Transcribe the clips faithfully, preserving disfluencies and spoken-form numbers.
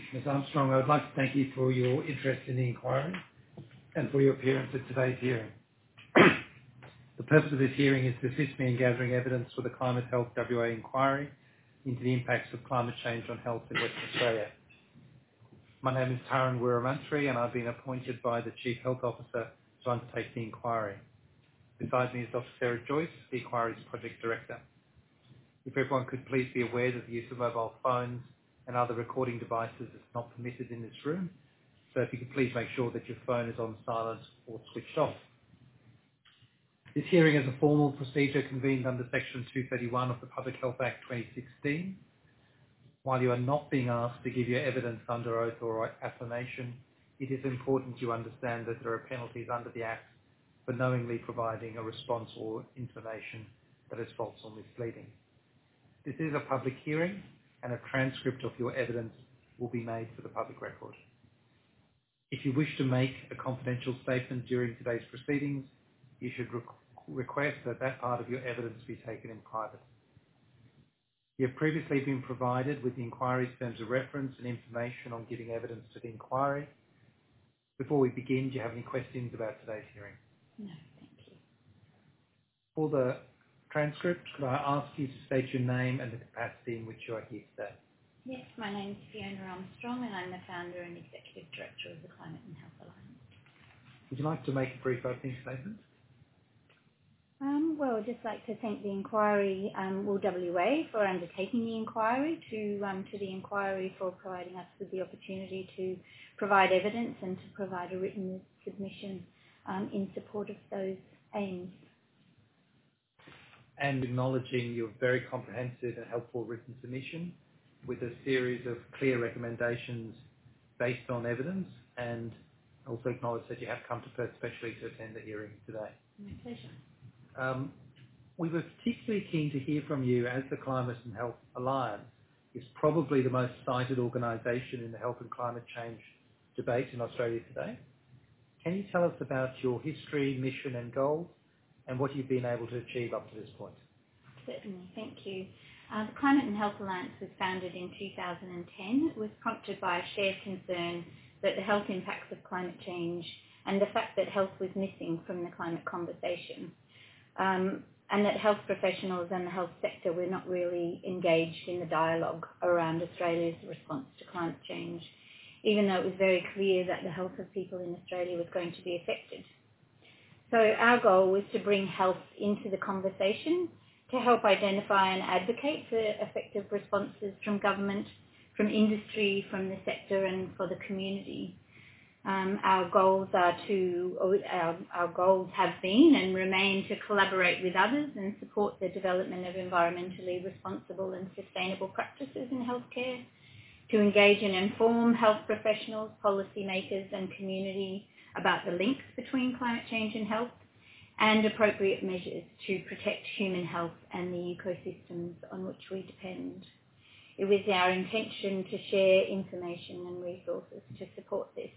Miz Armstrong, I would like to thank you for your interest in the inquiry and for your appearance at today's hearing. The purpose of this hearing is to assist me in gathering evidence for the Climate Health W A inquiry into the impacts of climate change on health in Western Australia. My name is Taran Weeramantry and I've been appointed by the Chief Health Officer to undertake the inquiry. Beside me is Doctor Sarah Joyce, the inquiry's Project Director. If everyone could please be aware that the use of mobile phones and other recording devices is not permitted in this room, so if you could please make sure that your phone is on silent or switched off. This hearing is a formal procedure convened under Section two thirty-one of the Public Health Act twenty sixteen. While you are not being asked to give your evidence under oath or affirmation, it is important you understand that there are penalties under the Act for knowingly providing a response or information that is false or misleading. This is a public hearing and a transcript of your evidence will be made for the public record. If you wish to make a confidential statement during today's proceedings, you should re- request that that part of your evidence be taken in private. You have previously been provided with the inquiry's terms of reference and information on giving evidence to the inquiry. Before we begin, do you have any questions about today's hearing? No, thank you. For the transcript, could I ask you to state your name and the capacity in which you are here today? Yes, my name is Fiona Armstrong and I'm the founder and executive director of the Climate and Health Alliance. Would you like to make a brief opening statement? Um, well, I'd just like to thank the inquiry, um, well, W A, for undertaking the inquiry, to um, to the inquiry for providing us with the opportunity to provide evidence and to provide a written submission um, in support of those aims. And acknowledging your very comprehensive and helpful written submission with a series of clear recommendations based on evidence, and also acknowledge that you have come to Perth specially to attend the hearing today. My pleasure. Um, we were particularly keen to hear from you, as the Climate and Health Alliance is probably the most cited organisation in the health and climate change debate in Australia today. Can you tell us about your history, mission and goals, and what you've been able to achieve up to this point? Certainly, thank you. Uh, the Climate and Health Alliance was founded in two thousand ten. It was prompted by a shared concern that the health impacts of climate change and the fact that health was missing from the climate conversation, um, and that health professionals and the health sector were not really engaged in the dialogue around Australia's response to climate change, even though it was very clear that the health of people in Australia was going to be affected. So our goal was to bring health into the conversation, to help identify and advocate for effective responses from government, from industry, from the sector and for the community. Um, our goals are to, our, our goals have been and remain to collaborate with others and support the development of environmentally responsible and sustainable practices in healthcare, to engage and inform health professionals, policymakers and community about the links between climate change and health, and appropriate measures to protect human health and the ecosystems on which we depend. It was our intention to share information and resources to support this.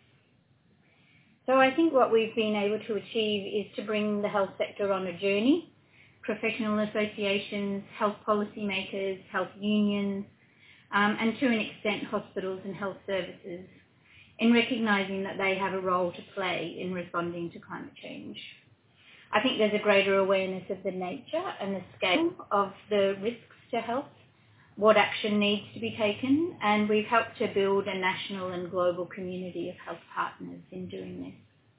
So I think what we've been able to achieve is to bring the health sector on a journey, professional associations, health policymakers, health unions, um, and to an extent hospitals and health services, in recognising that they have a role to play in responding to climate change. I think there's a greater awareness of the nature and the scale of the risks to health, what action needs to be taken, and we've helped to build a national and global community of health partners in doing this.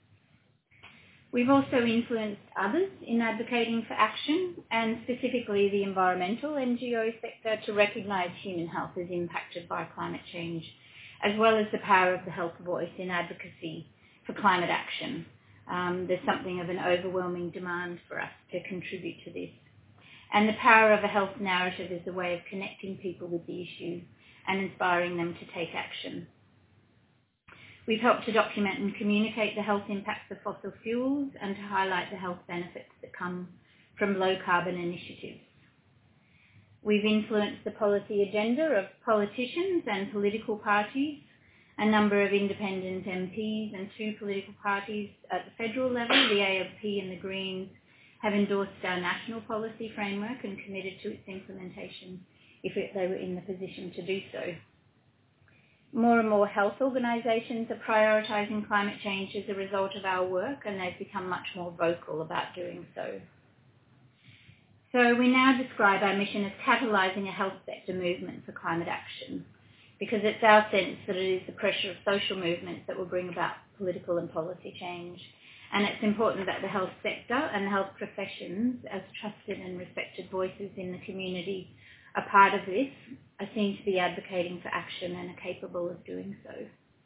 We've also influenced others in advocating for action, and specifically the environmental N G O sector, to recognise human health is impacted by climate change, as well as the power of the health voice in advocacy for climate action. Um, there's something of an overwhelming demand for us to contribute to this. And the power of a health narrative is a way of connecting people with the issue and inspiring them to take action. We've helped to document and communicate the health impacts of fossil fuels and to highlight the health benefits that come from low carbon initiatives. We've influenced the policy agenda of politicians and political parties. A number of independent M Ps and two political parties at the federal level, the A L P and the Greens, have endorsed our national policy framework and committed to its implementation if it, they were in the position to do so. More and more health organisations are prioritising climate change as a result of our work, and they've become much more vocal about doing so. So we now describe our mission as catalysing a health sector movement for climate action, because it's our sense that it is the pressure of social movements that will bring about political and policy change. And it's important that the health sector and the health professions, as trusted and respected voices in the community, are part of this, are seen to be advocating for action and are capable of doing so.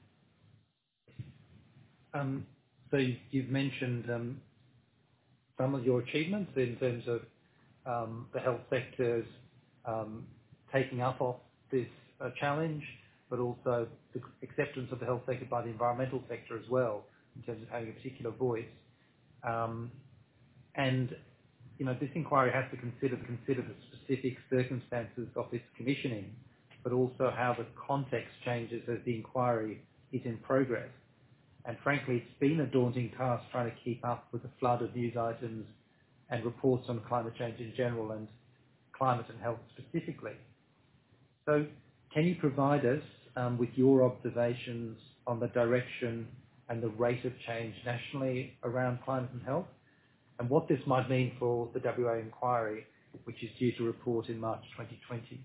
Um, so you've mentioned um, some of your achievements in terms of um, the health sector's um, taking up of this uh, challenge, but also the acceptance of the health sector by the environmental sector as well, in terms of having a particular voice. Um, and, you know, this inquiry has to consider, consider the specific circumstances of its commissioning, but also how the context changes as the inquiry is in progress. And frankly, it's been a daunting task trying to keep up with the flood of news items and reports on climate change in general and climate and health specifically. So can you provide us um, with your observations on the direction and the rate of change nationally around climate and health, and what this might mean for the W A inquiry, which is due to report in March twenty twenty?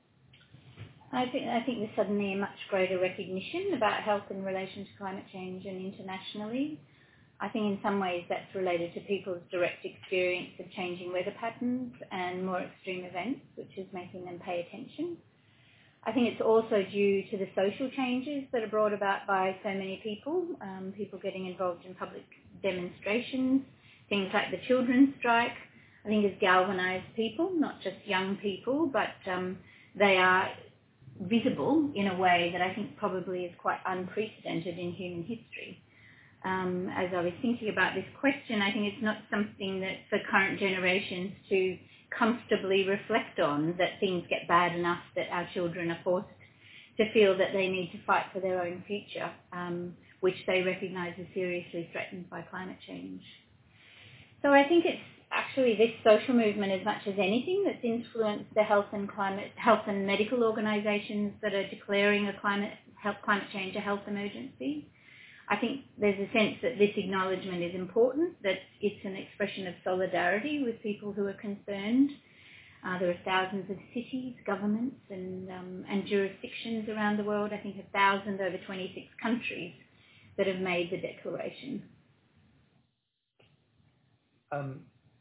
I think, I think there's suddenly a much greater recognition about health in relation to climate change and internationally. I think in some ways that's related to people's direct experience of changing weather patterns and more extreme events, which is making them pay attention. I think it's also due to the social changes that are brought about by so many people, um, people getting involved in public demonstrations, things like the children's strike. I think has galvanised people, not just young people, but um, they are visible in a way that I think probably is quite unprecedented in human history. Um, as I was thinking about this question, I think it's not something that for current generations to comfortably reflect on, that things get bad enough that our children are forced to feel that they need to fight for their own future, um, which they recognise is seriously threatened by climate change. So I think it's actually this social movement as much as anything that's influenced the health and climate, health and medical organisations that are declaring a climate, health, climate change a health emergency. I think there's a sense that this acknowledgement is important, that it's an expression of solidarity with people who are concerned. Uh, there are thousands of cities, governments and, um, and jurisdictions around the world, I think a thousand over twenty-six countries that have made the declaration. Um,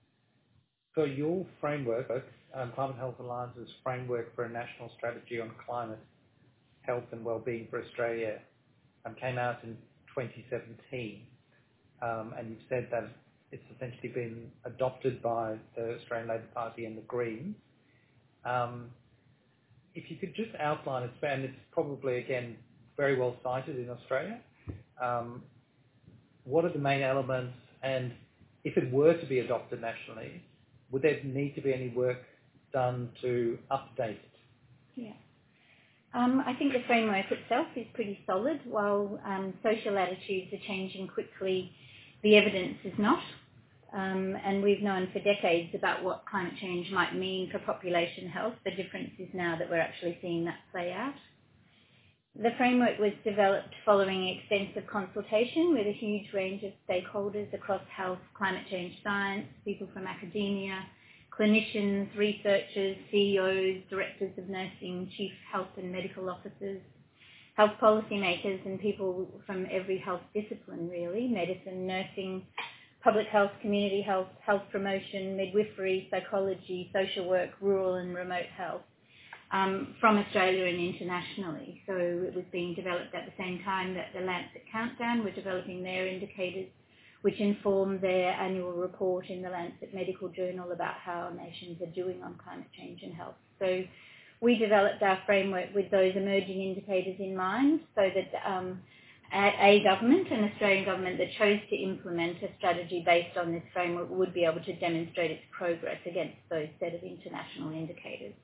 so your framework, um, Climate Health Alliance's framework for a national strategy on climate, health and wellbeing for Australia um, came out in twenty seventeen, um, and you've said that it's essentially been adopted by the Australian Labor Party and the Greens. Um, if you could just outline it, and it's probably, again, very well cited in Australia, um, what are the main elements, and if it were to be adopted nationally, would there need to be any work done to update it? Yeah. Um, I think the framework itself is pretty solid. While um, social attitudes are changing quickly, the evidence is not. Um, and we've known for decades about what climate change might mean for population health. The difference is now that we're actually seeing that play out. The framework was developed following extensive consultation with a huge range of stakeholders across health, climate change science, people from academia, clinicians, researchers, C E Os, directors of nursing, chief health and medical officers, health policymakers and people from every health discipline really, medicine, nursing, public health, community health, health promotion, midwifery, psychology, social work, rural and remote health, um, from Australia and internationally. So it was being developed at the same time that the Lancet Countdown were developing their indicators, which inform their annual report in the Lancet Medical Journal about how nations are doing on climate change and health. So we developed our framework with those emerging indicators in mind, so that um, a government, an Australian government that chose to implement a strategy based on this framework would be able to demonstrate its progress against those set of international indicators.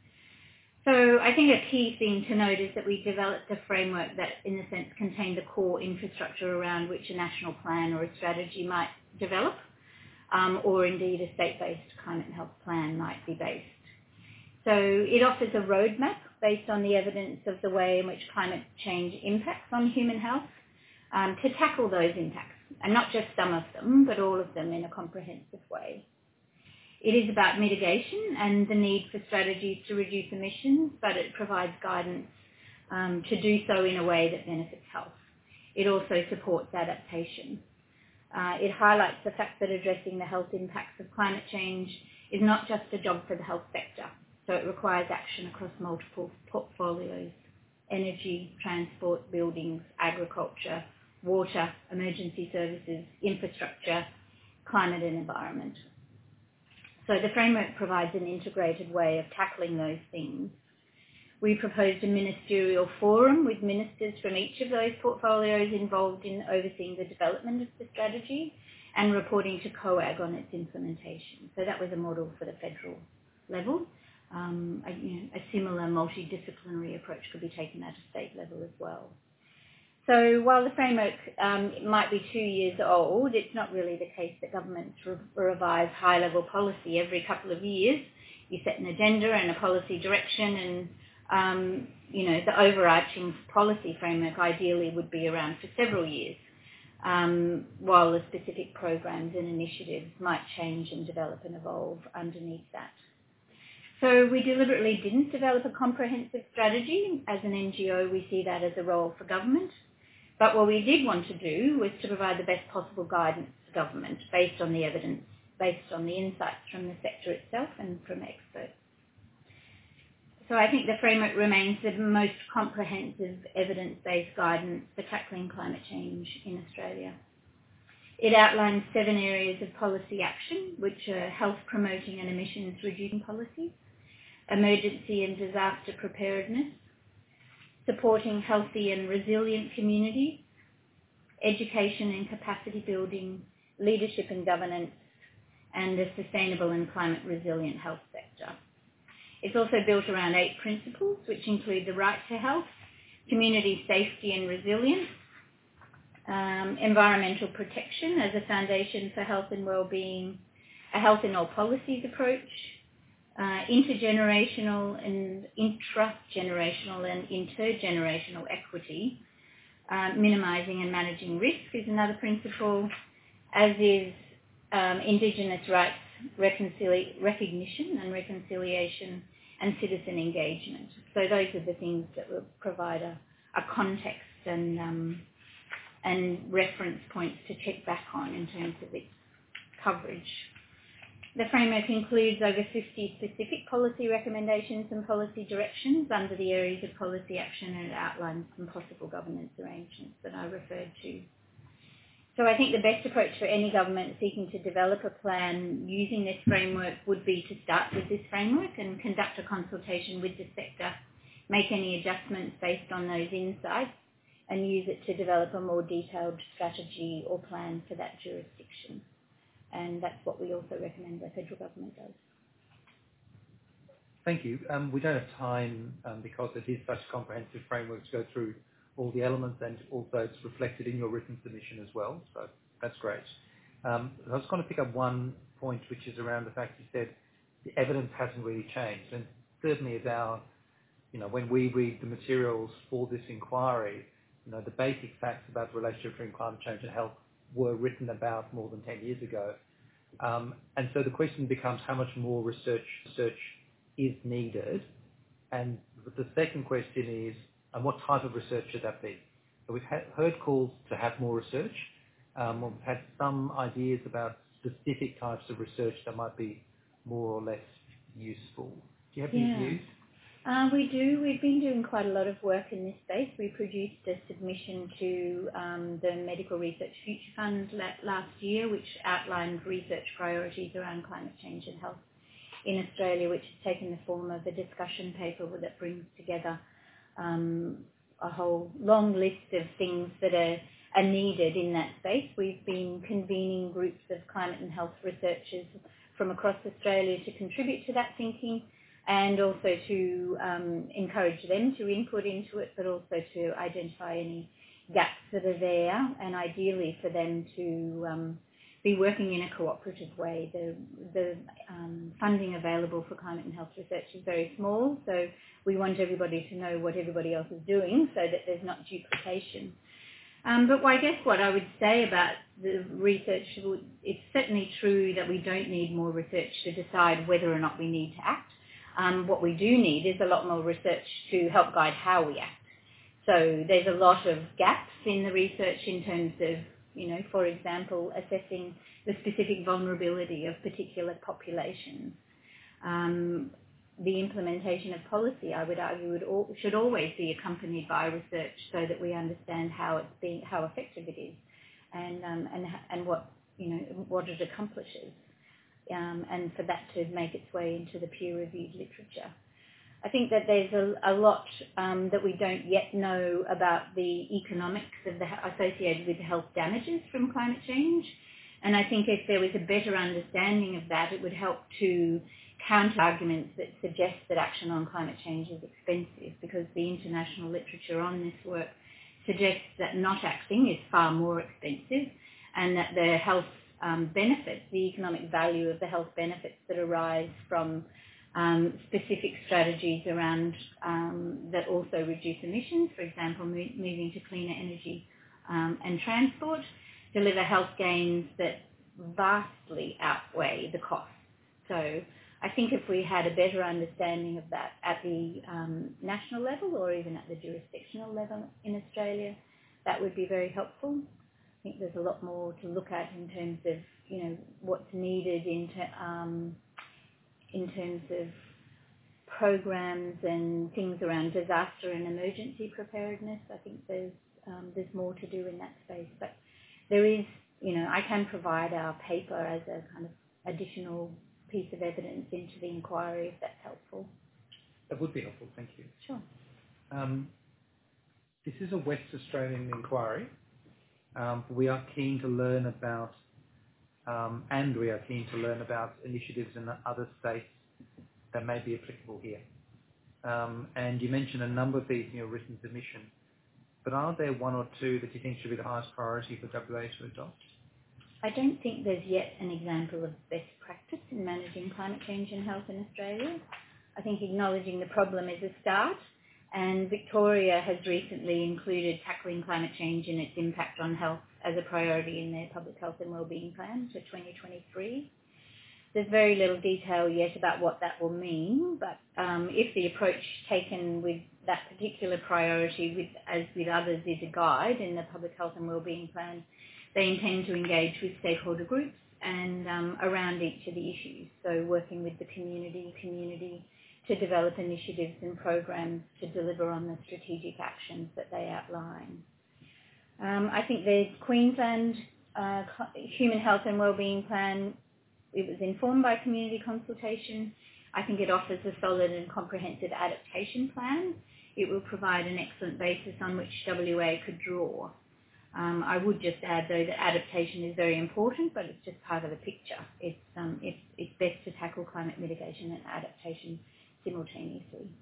So I think a key thing to note is that we developed a framework that, in a sense, contained the core infrastructure around which a national plan or a strategy might develop, um, or indeed a state-based climate and health plan might be based. So it offers a roadmap based on the evidence of the way in which climate change impacts on human health, um, to tackle those impacts, and not just some of them, but all of them in a comprehensive way. It is about mitigation and the need for strategies to reduce emissions, but it provides guidance um, to do so in a way that benefits health. It also supports adaptation. Uh, it highlights the fact that addressing the health impacts of climate change is not just a job for the health sector, so it requires action across multiple portfolios: energy, transport, buildings, agriculture, water, emergency services, infrastructure, climate and environment. So the framework provides an integrated way of tackling those things. We proposed a ministerial forum with ministers from each of those portfolios involved in overseeing the development of the strategy and reporting to COAG on its implementation. So that was a model for the federal level. Um, a, you know, a similar multidisciplinary approach could be taken at a state level as well. So while the framework um, might be two years old, it's not really the case that governments re- revise high-level policy every couple of years. You set an agenda and a policy direction, and um, you know the overarching policy framework ideally would be around for several years, um, while the specific programs and initiatives might change and develop and evolve underneath that. So we deliberately didn't develop a comprehensive strategy. As an N G O, we see that as a role for government. But what we did want to do was to provide the best possible guidance to government based on the evidence, based on the insights from the sector itself and from experts. So I think the framework remains the most comprehensive evidence-based guidance for tackling climate change in Australia. It outlines seven areas of policy action, which are health promoting and emissions reducing policies, emergency and disaster preparedness, supporting healthy and resilient communities, education and capacity building, leadership and governance, and a sustainable and climate resilient health sector. It's also built around eight principles, which include the right to health, community safety and resilience, um, environmental protection as a foundation for health and well-being, a health in all policies approach, Uh, intergenerational and intra-generational and intergenerational equity, uh, minimising and managing risk is another principle, as is um, Indigenous rights reconcili- recognition and reconciliation and citizen engagement. So those are the things that will provide a, a context and, um, and reference points to check back on in terms of its coverage. The framework includes over fifty specific policy recommendations and policy directions under the areas of policy action, and it outlines some possible governance arrangements that I referred to. So I think the best approach for any government seeking to develop a plan using this framework would be to start with this framework and conduct a consultation with the sector, make any adjustments based on those insights, and use it to develop a more detailed strategy or plan for that jurisdiction. And that's what we also recommend the federal government does. Thank you. Um, we don't have time um, because it is such a comprehensive framework to go through all the elements, and also it's reflected in your written submission as well. So that's great. Um, I was going to pick up one point, which is around the fact you said the evidence hasn't really changed. And certainly as our, you know, when we read the materials for this inquiry, you know, the basic facts about the relationship between climate change and health were written about more than ten years ago. Um, and so the question becomes how much more research, research is needed. And the second question is, and what type of research should that be? So we've had, heard calls to have more research. Um, we've had some ideas about specific types of research that might be more or less useful. Do you have any Yeah. views? Uh, we do. We've been doing quite a lot of work in this space. We produced a submission to um, the Medical Research Future Fund la- last year, which outlined research priorities around climate change and health in Australia, which has taken the form of a discussion paper that brings together um, a whole long list of things that are, are needed in that space. We've been convening groups of climate and health researchers from across Australia to contribute to that thinking, and also to um, encourage them to input into it, but also to identify any gaps that are there, and ideally for them to um, be working in a cooperative way. The, the um, funding available for climate and health research is very small, so we want everybody to know what everybody else is doing so that there's not duplication. Um, but I guess what I would say about the research, it's certainly true that we don't need more research to decide whether or not we need to act. Um, what we do need is a lot more research to help guide how we act. So there's a lot of gaps in the research in terms of, you know, for example, assessing the specific vulnerability of particular populations. Um, the implementation of policy, I would argue, would all, should always be accompanied by research so that we understand how it's being, how effective it is, and um, and and what you know what it accomplishes, um, and for that to make its way into the peer-reviewed literature. I think that there's a, a lot um, that we don't yet know about the economics of the associated with the health damages from climate change, and I think if there was a better understanding of that, it would help to counter arguments that suggest that action on climate change is expensive, because the international literature on this work suggests that not acting is far more expensive, and that the health um, benefits, the economic value of the health benefits that arise from um, specific strategies around um, that also reduce emissions, for example, mo- moving to cleaner energy um, and transport, deliver health gains that vastly outweigh the costs. So I think if we had a better understanding of that at the um, national level or even at the jurisdictional level in Australia, that would be very helpful. I think there's a lot more to look at in terms of, you know, what's needed in, ter- um, in terms of programs and things around disaster and emergency preparedness. I think there's um, there's more to do in that space. But there is, you know, I can provide our paper as a kind of additional piece of evidence into the inquiry, if that's helpful. That would be helpful, thank you. Sure. Um, this is a West Australian inquiry. Um, we are keen to learn about, um, and we are keen to learn about initiatives in other states that may be applicable here. Um, and you mentioned a number of these in your written submission, but are there one or two that you think should be the highest priority for W A to adopt? I don't think there's yet an example of best practice in managing climate change and health in Australia. I think acknowledging the problem is a start, and Victoria has recently included tackling climate change and its impact on health as a priority in their Public Health and Wellbeing Plan for twenty twenty-three. There's very little detail yet about what that will mean, but um, if the approach taken with that particular priority, with, as with others, is a guide in the Public Health and Wellbeing Plan, they intend to engage with stakeholder groups and um, around each of the issues, so working with the community, community to develop initiatives and programs to deliver on the strategic actions that they outline. Um, I think the Queensland uh, Human Health and Wellbeing Plan, it was informed by community consultation. I think it offers a solid and comprehensive adaptation plan. It will provide an excellent basis on which W A could draw. Um, I would just add, though, that adaptation is very important, but it's just part of the picture. It's, um, it's, it's best to tackle climate mitigation and adaptation simultaneously.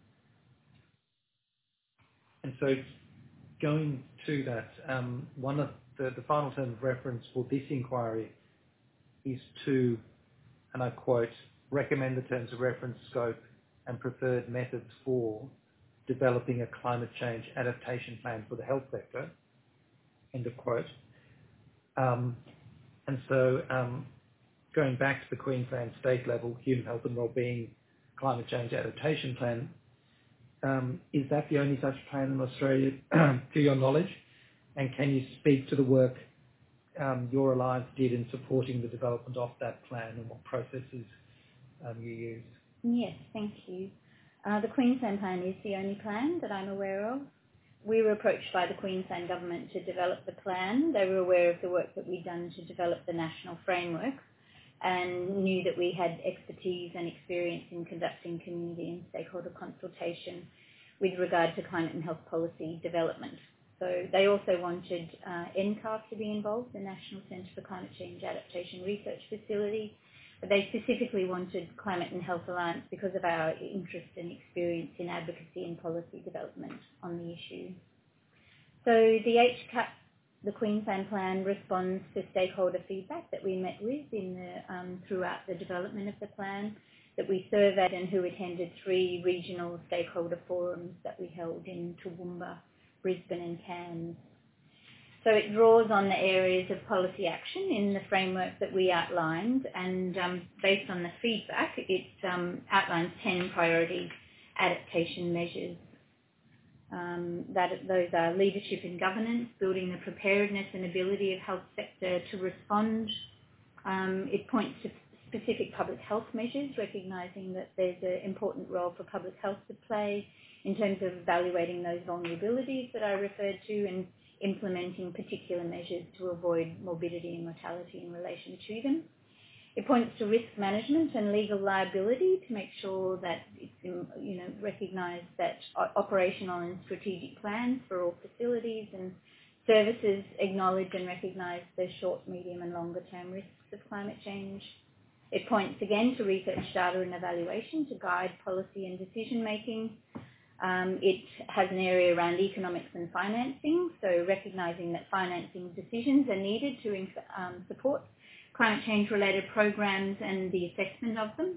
And so going to that, um, one of the, the final term of reference for this inquiry is to, and I quote, recommend the terms of reference, scope and preferred methods for developing a climate change adaptation plan for the health sector, end of quote. Um, and so um, going back to the Queensland state level Human Health and Wellbeing Climate Change Adaptation Plan, um, is that the only such plan in Australia to your knowledge? And can you speak to the work um, your alliance did in supporting the development of that plan and what processes um, you used? Yes, thank you. Uh, the Queensland plan is the only plan that I'm aware of. We were approached by the Queensland government to develop the plan. They were aware of the work that we'd done to develop the national framework and knew that we had expertise and experience in conducting community and stakeholder consultation with regard to climate and health policy development. So they also wanted uh, N C A R F to be involved, the National Centre for Climate Change Adaptation Research Facility, but they specifically wanted Climate and Health Alliance because of our interest and experience in advocacy and policy development on the issue. So the H C A the Queensland Plan responds to stakeholder feedback that we met with in the, um, throughout the development of the plan, that we surveyed and who attended three regional stakeholder forums that we held in Toowoomba, Brisbane and Cairns. So it draws on the areas of policy action in the framework that we outlined, and um, based on the feedback, it um, outlines ten priority adaptation measures. Um, that those are leadership and governance, building the preparedness and ability of health sector to respond. Um, it points to specific public health measures, recognising that there's an important role for public health to play in terms of evaluating those vulnerabilities that I referred to and implementing particular measures to avoid morbidity and mortality in relation to them. It points to risk management and legal liability to make sure that it's, you know, recognised that operational and strategic plans for all facilities and services acknowledge and recognise the short, medium and longer term risks of climate change. It points again to research data and evaluation to guide policy and decision making. Um, it has an area around economics and financing, so recognising that financing decisions are needed to um, support climate change related programs and the assessment of them,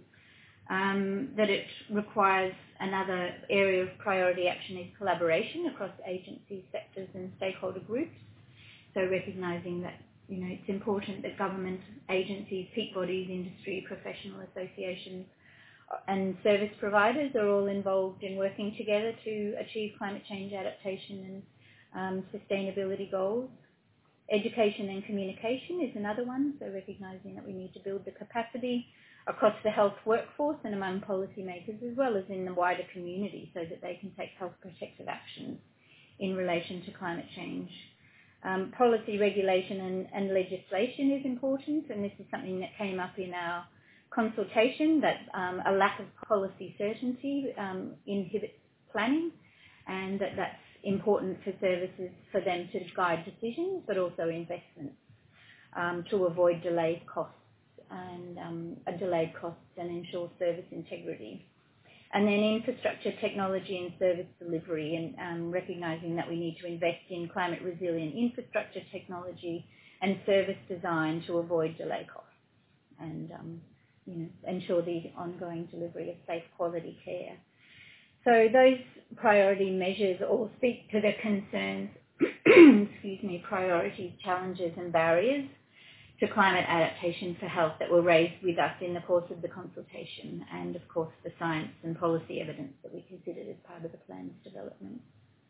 um, that it requires another area of priority action is collaboration across agencies, sectors and stakeholder groups. So recognising that, you know, it's important that government agencies, peak bodies, industry, professional associations and service providers are all involved in working together to achieve climate change adaptation and um, sustainability goals. Education and communication is another one, so recognising that we need to build the capacity across the health workforce and among policymakers as well as in the wider community so that they can take health protective actions in relation to climate change. Um, policy, regulation and, and legislation is important, and this is something that came up in our consultation, that um, a lack of policy certainty um, inhibits planning, and that that's important for services for them to guide decisions, but also investments um, to avoid delayed costs and um, uh, delayed costs and ensure service integrity. And then infrastructure, technology and service delivery, and um, recognising that we need to invest in climate resilient infrastructure, technology and service design to avoid delay costs and um, you know, ensure the ongoing delivery of safe quality care. So those priority measures all speak to the concerns, excuse me, priorities, challenges and barriers to climate adaptation for health that were raised with us in the course of the consultation, and of course the science and policy evidence that we considered as part of the plan's development.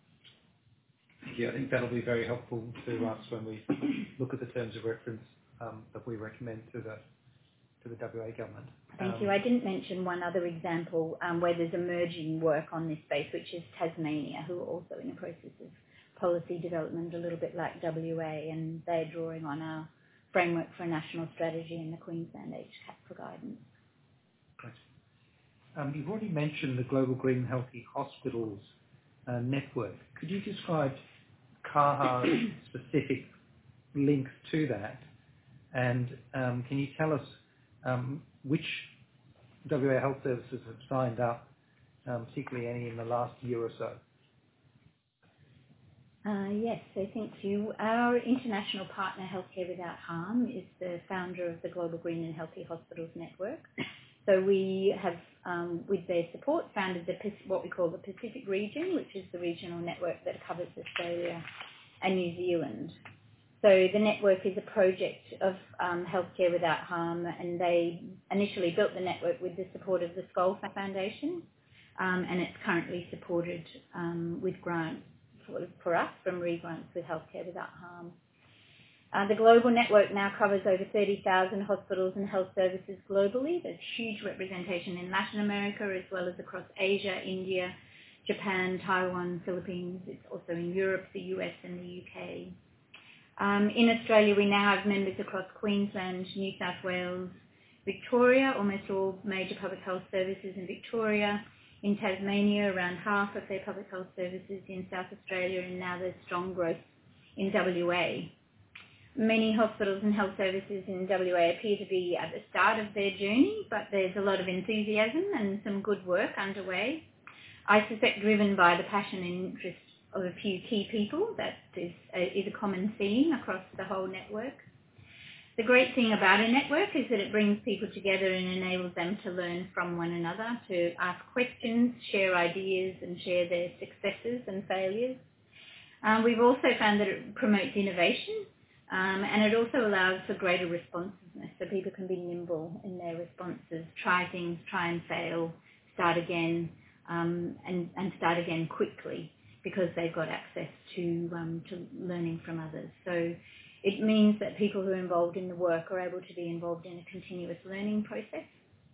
Thank you. I think that'll be very helpful to us when we look at the terms of reference um, that we recommend to the to the W A government. Thank um, you. I didn't mention one other example um, where there's emerging work on this space, which is Tasmania, who are also in the process of policy development, a little bit like W A, and they're drawing on our framework for a national strategy and the Queensland H C A P for guidance. Great. Um, you've already mentioned the Global Green Healthy Hospitals uh, network. Could you describe C A H A's specific links to that? And um, can you tell us um, which W A health services have signed up, um, particularly any in the last year or so? Uh, yes, so thank you. Our international partner, Healthcare Without Harm, is the founder of the Global Green and Healthy Hospitals Network. So we have, um, with their support, founded the, what we call the Pacific region, which is the regional network that covers Australia and New Zealand. So the network is a project of um, Healthcare Without Harm, and they initially built the network with the support of the Skoll Foundation, um, and it's currently supported um, with grants for, for us from re-grants with Healthcare Without Harm. Uh, the global network now covers over thirty thousand hospitals and health services globally. There's huge representation in Latin America as well as across Asia, India, Japan, Taiwan, Philippines. It's also in Europe, the U S and the U K. Um, in Australia, we now have members across Queensland, New South Wales, Victoria, almost all major public health services in Victoria. In Tasmania, around half of their public health services in South Australia, and now there's strong growth in W A. Many hospitals and health services in W A appear to be at the start of their journey, but there's a lot of enthusiasm and some good work underway. I suspect driven by the passion and interest of a few key people. That is a, is a common theme across the whole network. The great thing about a network is that it brings people together and enables them to learn from one another, to ask questions, share ideas, and share their successes and failures. Um, we've also found that it promotes innovation, um, and it also allows for greater responsiveness, so people can be nimble in their responses, try things, try and fail, start again, um, and, and start again quickly because they've got access to, um, to learning from others. So it means that people who are involved in the work are able to be involved in a continuous learning process.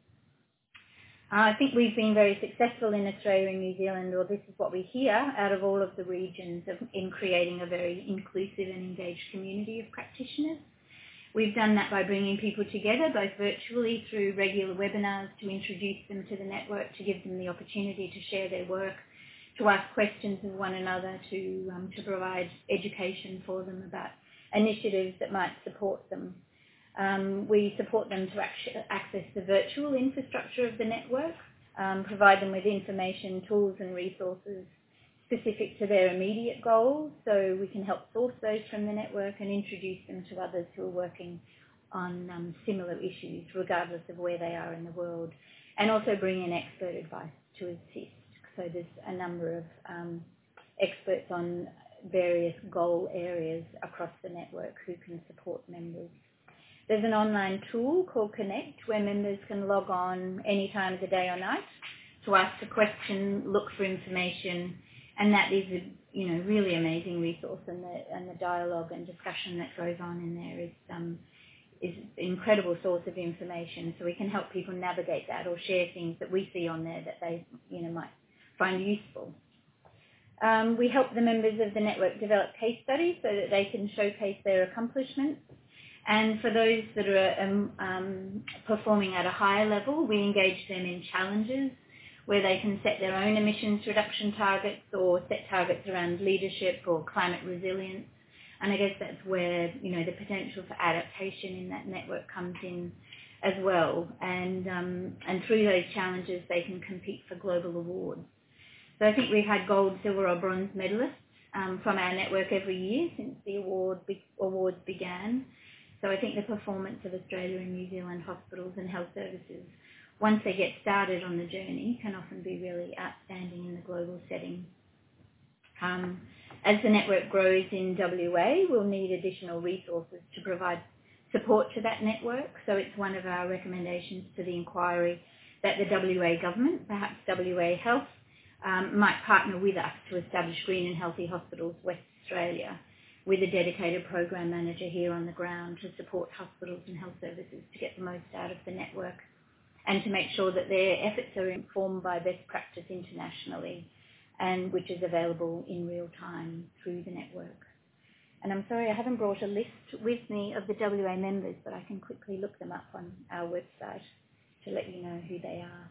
Uh, I think we've been very successful in Australia and New Zealand, or this is what we hear out of all of the regions, of, in creating a very inclusive and engaged community of practitioners. We've done that by bringing people together, both virtually through regular webinars to introduce them to the network, to give them the opportunity to share their work, to ask questions of one another, to, um, to provide education for them about initiatives that might support them. Um, we support them to access the virtual infrastructure of the network, um, provide them with information, tools and resources specific to their immediate goals, so we can help source those from the network and introduce them to others who are working on um, similar issues, regardless of where they are in the world, and also bring in expert advice to assist. So there's a number of um, experts on various goal areas across the network who can support members. There's an online tool called Connect where members can log on any time of the day or night to ask a question, look for information, and that is a you know really amazing resource, and the and the dialogue and discussion that goes on in there is um, is an incredible source of information. So we can help people navigate that or share things that we see on there that they you know might find useful. Um, we help the members of the network develop case studies so that they can showcase their accomplishments. And for those that are um, um, performing at a higher level, we engage them in challenges where they can set their own emissions reduction targets or set targets around leadership or climate resilience. And I guess that's where, you know, the potential for adaptation in that network comes in as well. And, um, and through those challenges, they can compete for global awards. So I think we've had gold, silver or bronze medalists um, from our network every year since the award be- awards began. So I think the performance of Australia and New Zealand hospitals and health services, once they get started on the journey, can often be really outstanding in the global setting. Um, as the network grows in W A, we'll need additional resources to provide support to that network. So it's one of our recommendations to the inquiry that the W A government, perhaps W A Health, um, might partner with us to establish Green and Healthy Hospitals West Australia, with a dedicated program manager here on the ground to support hospitals and health services to get the most out of the network and to make sure that their efforts are informed by best practice internationally, and which is available in real time through the network. And I'm sorry I haven't brought a list with me of the W A members, but I can quickly look them up on our website to let you know who they are.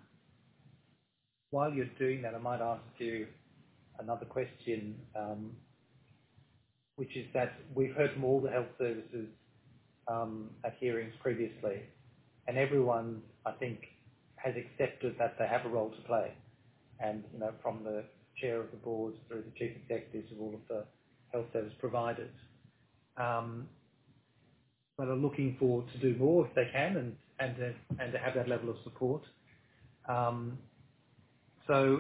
While you're doing that, I might ask you another question, um, which is that we've heard from all the health services um, at hearings previously, and everyone, I think, has accepted that they have a role to play. And, you know, from the chair of the board through the chief executives of all of the health service providers, um, but are looking for to do more if they can, and and to, and to have that level of support. Um, so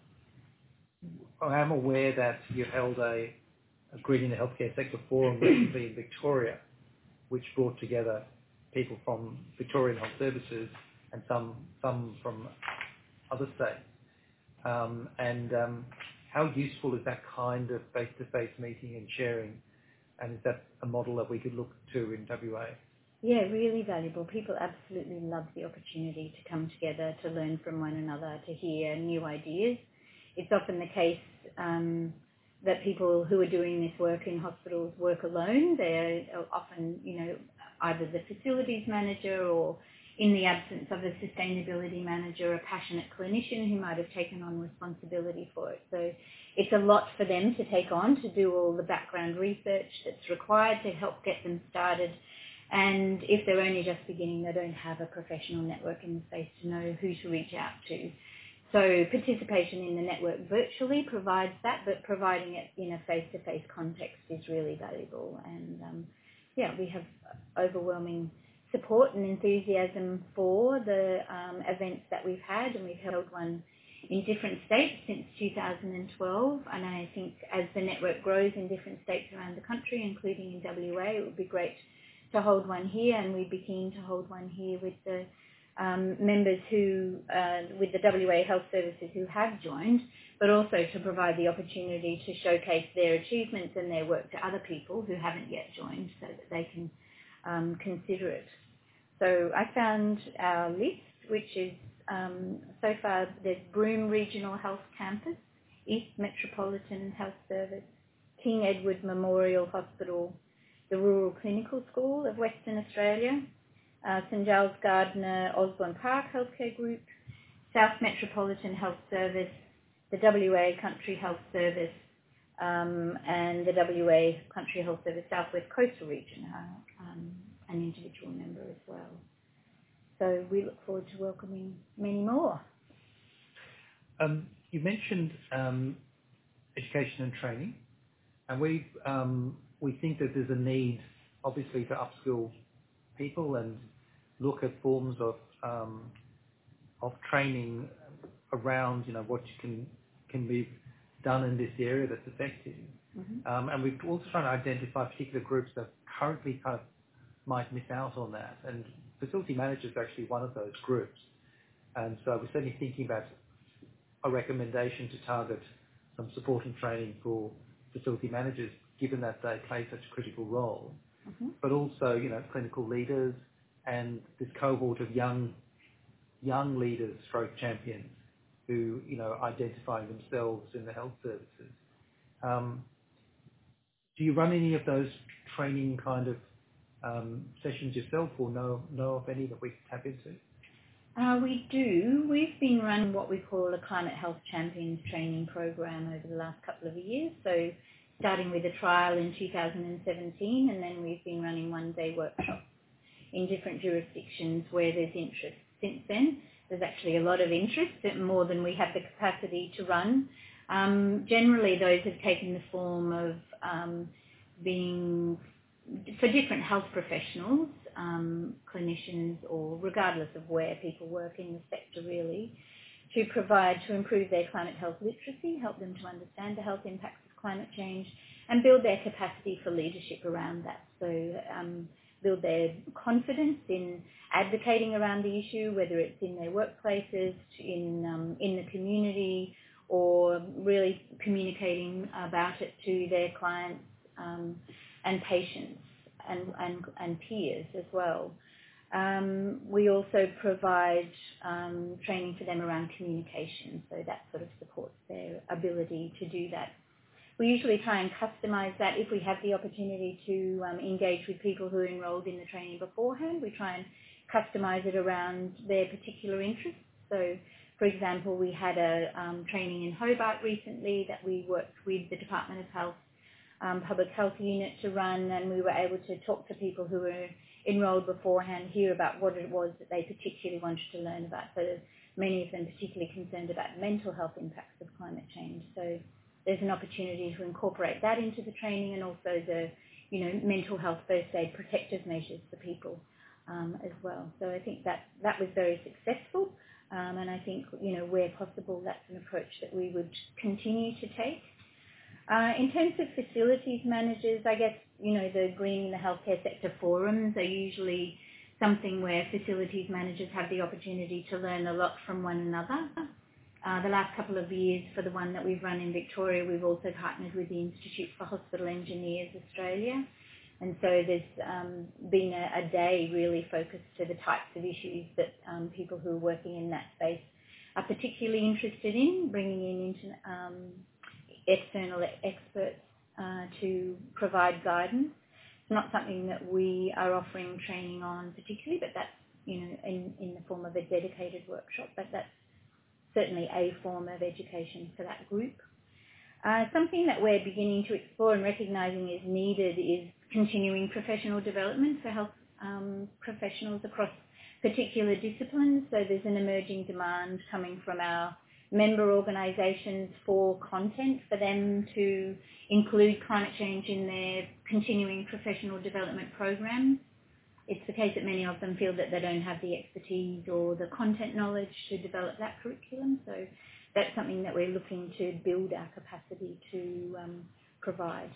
I am aware that you held a, a Green in the Healthcare Sector Forum recently in Victoria, which brought together people from Victorian Health Services and some some from other states. Um, and um, how useful is that kind of face-to-face meeting and sharing? And is that a model that we could look to in W A? Yeah, really valuable. People absolutely love the opportunity to come together, to learn from one another, to hear new ideas. It's often the case um, that people who are doing this work in hospitals work alone. They're often, you know, either the facilities manager or, in the absence of a sustainability manager, a passionate clinician who might have taken on responsibility for it. So it's a lot for them to take on, to do all the background research that's required to help get them started. And if they're only just beginning, they don't have a professional network in the space to know who to reach out to. So participation in the network virtually provides that, but providing it in a face-to-face context is really valuable. And um, yeah, we have overwhelming support and enthusiasm for the um, events that we've had, and we've held one in different states since two thousand twelve. And I think as the network grows in different states around the country, including in W A, it would be great to hold one here, and we'd be keen to hold one here with the um, members who, uh, with the W A Health Services who have joined, but also to provide the opportunity to showcase their achievements and their work to other people who haven't yet joined so that they can um, consider it. So I found our list, which is um, so far there's Broome Regional Health Campus, East Metropolitan Health Service, King Edward Memorial Hospital, the Rural Clinical School of Western Australia, uh, St Giles Gardner Osborne Park Healthcare Group, South Metropolitan Health Service, the W A Country Health Service, um, and the W A Country Health Service South West Coastal Region, uh, um, an individual member as well. So we look forward to welcoming many more. Um, you mentioned um, education and training, and we um, we think that there's a need, obviously, to upskill people and look at forms of um, of training around, you know, what you can can be done in this area that's effective. Mm-hmm. Um, and we're also trying to identify particular groups that currently kind of might miss out on that. And facility managers are actually one of those groups. And so we're certainly thinking about a recommendation to target some support and training for facility managers, given that they play such a critical role. Mm-hmm. But also, you know, clinical leaders and this cohort of young young leaders, stroke champions, who, you know, identifying themselves in the health services. Um, do you run any of those training kind of um, sessions yourself, or know know of any that we can tap into? Uh, we do. We've been running what we call a Climate Health Champions training program over the last couple of years. So starting with a trial in two thousand seventeen, and then we've been running one-day workshops in different jurisdictions where there's interest. Since then, there's actually a lot of interest, more than we have the capacity to run. Um, generally, those have taken the form of um, being for different health professionals, um, clinicians, or regardless of where people work in the sector really, to provide to improve their climate health literacy, help them to understand the health impacts of climate change, and build their capacity for leadership around that. So um, build their confidence in advocating around the issue, whether it's in their workplaces, in um, in the community, or really communicating about it to their clients um, and patients and, and, and peers as well. Um, we also provide um, training for them around communication, so that sort of supports their ability to do that. We usually try and customise that if we have the opportunity to um, engage with people who are enrolled in the training beforehand. We try and customise it around their particular interests. So, for example, we had a um, training in Hobart recently that we worked with the Department of Health um, Public Health Unit to run, and we were able to talk to people who were enrolled beforehand, hear about what it was that they particularly wanted to learn about. So many of them particularly concerned about mental health impacts of climate change. So there's an opportunity to incorporate that into the training, and also the, you know, mental health first aid protective measures for people um, as well. So I think that that was very successful, um, and I think, you know, where possible, that's an approach that we would continue to take. Uh, in terms of facilities managers, I guess, you know, the Greening the Healthcare Sector forums are usually something where facilities managers have the opportunity to learn a lot from one another. Uh, the last couple of years, for the one that we've run in Victoria, we've also partnered with the Institute for Hospital Engineers Australia. And so there's um, been a, a day really focused to the types of issues that um, people who are working in that space are particularly interested in, bringing in into, um, external experts uh, to provide guidance. It's not something that we are offering training on particularly, but that's, you know, in, in the form of a dedicated workshop, but that's certainly a form of education for that group. Uh, something that we're beginning to explore and recognising is needed is continuing professional development for health um, professionals across particular disciplines. So there's an emerging demand coming from our member organisations for content for them to include climate change in their continuing professional development programs. It's the case that many of them feel that they don't have the expertise or the content knowledge to develop that curriculum. So that's something that we're looking to build our capacity to um, provide.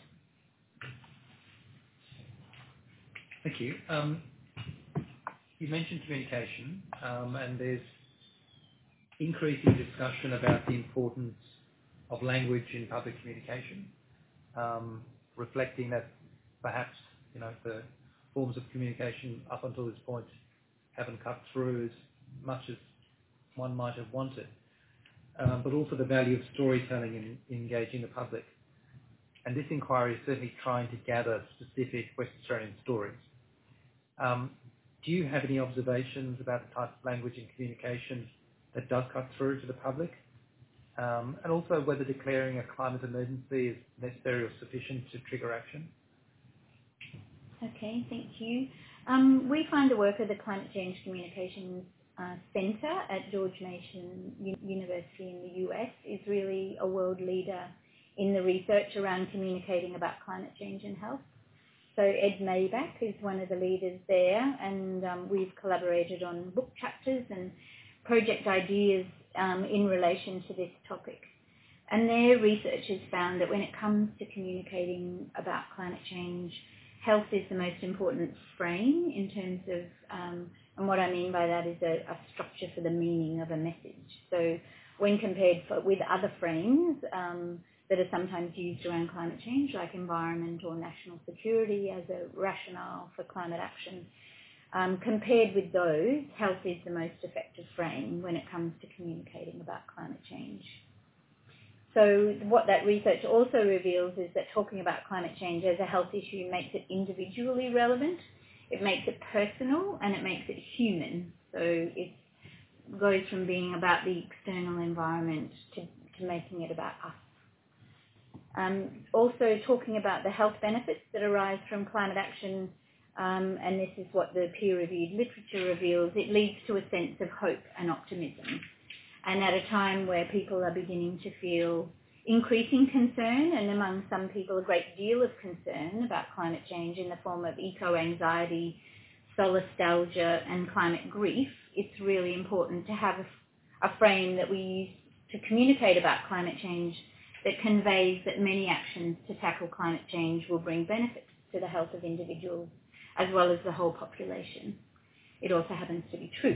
Thank you. Um, you mentioned communication, um, and there's increasing discussion about the importance of language in public communication, um, reflecting that perhaps, you know, the forms of communication up until this point haven't cut through as much as one might have wanted, um, but also the value of storytelling in, in engaging the public. And this inquiry is certainly trying to gather specific West Australian stories. Um, do you have any observations about the type of language and communication that does cut through to the public? Um, and also whether declaring a climate emergency is necessary or sufficient to trigger action? Okay, thank you. Um, we find the work of the Climate Change Communications uh, Centre at George Mason U- University in the U S is really a world leader in the research around communicating about climate change and health. So Ed Maybach is one of the leaders there, and um, we've collaborated on book chapters and project ideas um, in relation to this topic. And their research has found that when it comes to communicating about climate change, health is the most important frame in terms of, um, and what I mean by that is a, a structure for the meaning of a message. So when compared for, with other frames um, that are sometimes used around climate change, like environment or national security as a rationale for climate action, um, compared with those, health is the most effective frame when it comes to communicating about climate change. So what that research also reveals is that talking about climate change as a health issue makes it individually relevant, it makes it personal, and it makes it human. So it goes from being about the external environment to, to making it about us. Um, also talking about the health benefits that arise from climate action, um, and this is what the peer-reviewed literature reveals, it leads to a sense of hope and optimism. And at a time where people are beginning to feel increasing concern, and among some people a great deal of concern about climate change in the form of eco-anxiety, solastalgia and climate grief, it's really important to have a, a frame that we use to communicate about climate change that conveys that many actions to tackle climate change will bring benefits to the health of individuals as well as the whole population. It also happens to be true.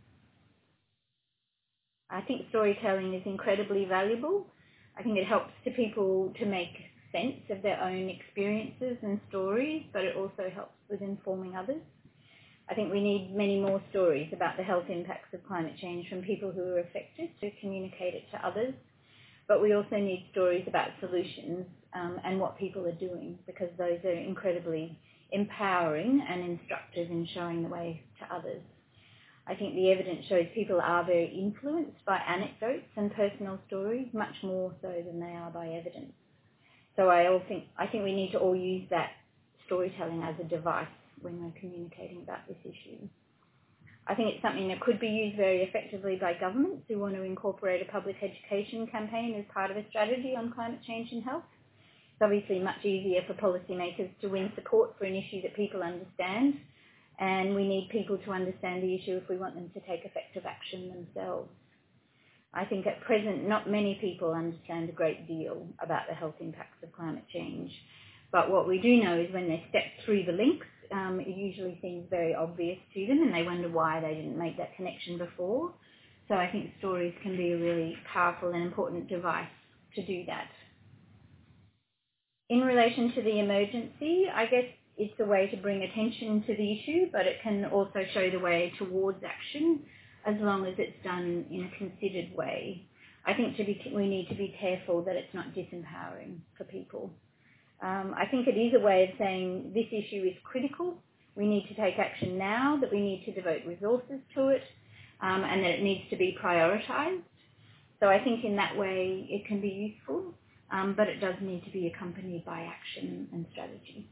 I think storytelling is incredibly valuable. I think it helps to people to make sense of their own experiences and stories, but it also helps with informing others. I think we need many more stories about the health impacts of climate change from people who are affected to communicate it to others. But we also need stories about solutions um, and what people are doing, because those are incredibly empowering and instructive in showing the way to others. I think the evidence shows people are very influenced by anecdotes and personal stories, much more so than they are by evidence. So I all think I think we need to all use that storytelling as a device when we're communicating about this issue. I think it's something that could be used very effectively by governments who want to incorporate a public education campaign as part of a strategy on climate change and health. It's obviously much easier for policymakers to win support for an issue that people understand, and we need people to understand the issue if we want them to take effective action themselves. I think at present not many people understand a great deal about the health impacts of climate change, but what we do know is when they step through the links, um, it usually seems very obvious to them and they wonder why they didn't make that connection before. So I think stories can be a really powerful and important device to do that. In relation to the emergency, I guess it's a way to bring attention to the issue, but it can also show the way towards action as long as it's done in a considered way. I think to be, we need to be careful that it's not disempowering for people. Um, I think it is a way of saying this issue is critical, we need to take action now, that we need to devote resources to it, um, and that it needs to be prioritised. So I think in that way it can be useful, um, but it does need to be accompanied by action and strategy.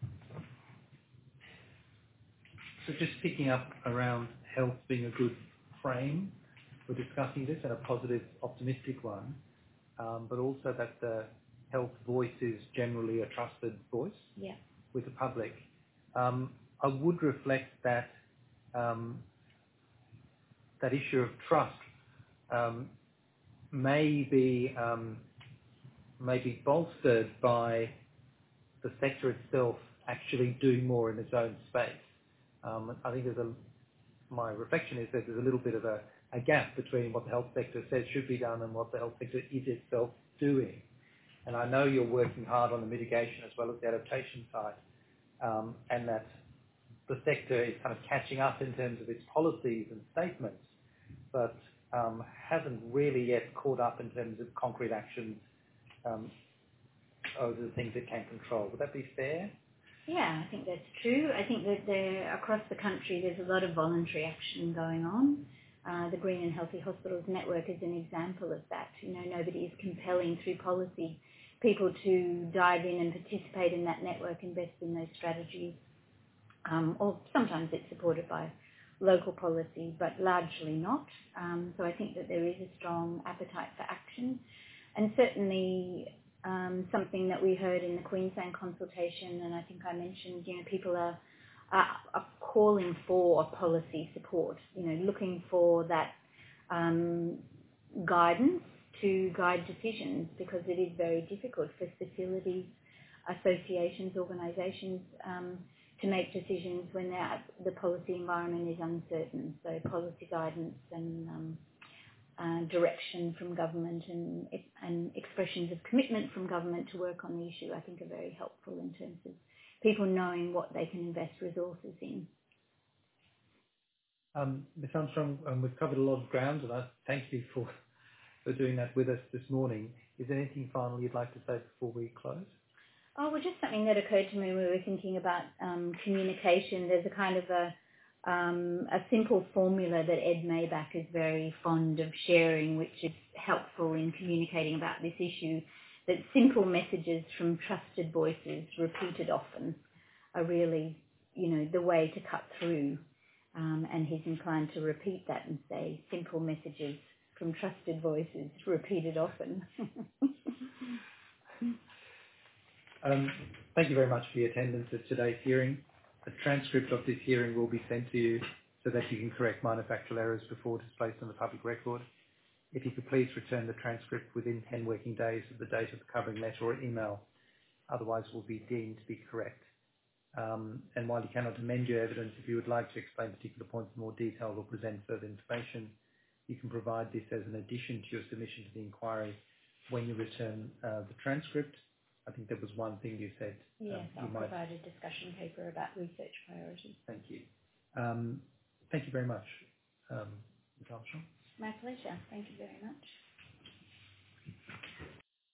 So just picking up around health being a good frame, we're discussing this, and a positive, optimistic one, um, but also that the health voice is generally a trusted voice Yeah. with the public. Um, I would reflect that um, that issue of trust um, may be um, may be bolstered by the sector itself actually doing more in its own space. Um, I think there's a my reflection is that there's a little bit of a, a gap between what the health sector says should be done and what the health sector is itself doing. And I know you're working hard on the mitigation as well as the adaptation side, um, and that the sector is kind of catching up in terms of its policies and statements, but um, hasn't really yet caught up in terms of concrete actions um, over the things it can control. Would that be fair? Yeah, I think that's true. I think that there, across the country, there's a lot of voluntary action going on. Uh, the Green and Healthy Hospitals Network is an example of that. You know, nobody is compelling through policy people to dive in and participate in that network, invest in those strategies. Um, or sometimes it's supported by local policy, but largely not. Um, so I think that there is a strong appetite for action. And certainly um, something that we heard in the Queensland consultation, and I think I mentioned, you know, people are, are, are calling for policy support, you know, looking for that um, guidance to guide decisions, because it is very difficult for facilities, associations, organisations um, to make decisions when the policy environment is uncertain. So policy guidance and um, uh, direction from government and, and expressions of commitment from government to work on the issue, I think, are very helpful in terms of people knowing what they can invest resources in. Um, Miz Armstrong, um, we've covered a lot of ground, and I thank you for, for doing that with us this morning. Is there anything final you'd like to say before we close? Oh, well, just something that occurred to me when we were thinking about um, communication. There's a kind of a um, a simple formula that Ed Maybach is very fond of sharing, which is helpful in communicating about this issue, that simple messages from trusted voices repeated often are really, you know, the way to cut through. Um, and he's inclined to repeat that and say simple messages from trusted voices repeated often. Um, Thank you very much for your attendance at today's hearing. A transcript of this hearing will be sent to you so that you can correct minor factual errors before it is placed on the public record. If you could please return the transcript within ten working days of the date of the covering letter or email, otherwise it will be deemed to be correct. Um, and while you cannot amend your evidence, if you would like to explain particular points in more detail or present further information, you can provide this as an addition to your submission to the inquiry when you return uh, the transcript. I think there was one thing you said. Yes, um, I'll you might. provide a discussion paper about research priorities. Thank you. Um, Thank you very much, um, Miz Armstrong. My pleasure. Thank you very much.